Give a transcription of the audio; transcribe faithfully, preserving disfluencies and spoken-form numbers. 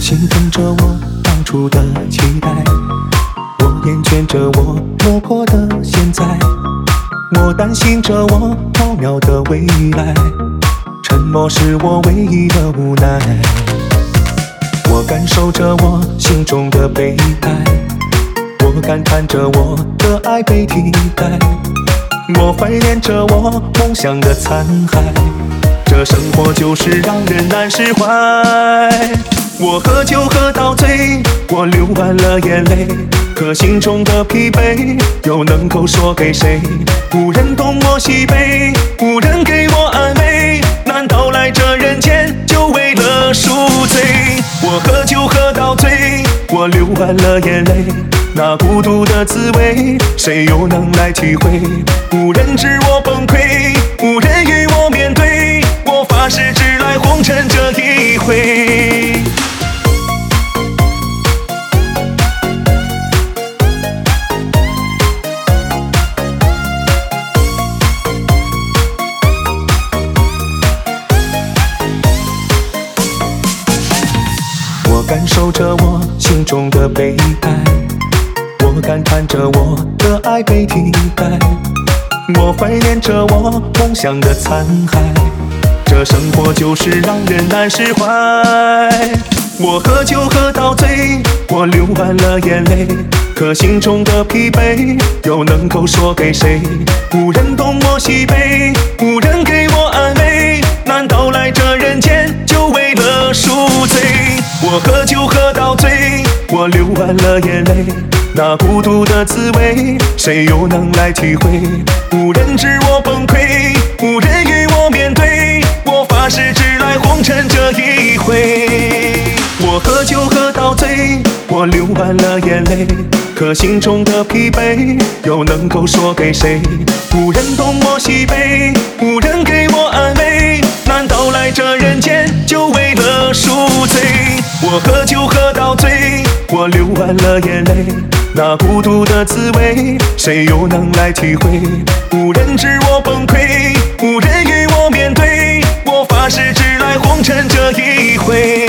心疼着我当初的期待，我厌倦着我落魄的现在，我担心着我缥缈的未来，沉默是我唯一的无奈。我感受着我心中的悲哀，我感叹着我的爱被替代，我怀念着我梦想的残骸，这生活就是让人难释怀。我喝酒喝到醉，我流完了眼泪，可心中的疲惫又能够说给谁？无人懂我喜悲，无人给我安慰，难道来这人间就为了赎罪？我喝酒喝到醉，我流完了眼泪，那孤独的滋味谁又能来体会？无人知我崩溃，无人与我面对，我发誓只来红尘这一回。我感受着我心中的悲哀，我感叹着我的爱被替代，我怀念着我梦想的残骸，这生活就是让人难释怀。我喝酒喝到醉，我流完了眼泪，可心中的疲惫又能够说给谁？无人懂我喜悲，无人给我安慰，难道来这人间就为了赎罪？我喝酒喝到醉，我流完了眼泪，那孤独的滋味谁又能来体会？无人知我崩溃，无人与我面对，我发誓只来红尘这一回。我喝酒喝到醉，我流完了眼泪，可心中的疲惫又能够说给谁？无人懂我喜悲，无人给我安慰，难道来这人间就为了赎罪？我喝酒喝到醉，我流完了眼泪，那孤独的滋味谁又能来体会？无人知我崩溃，无人与我面对，我发誓只来红尘这一回。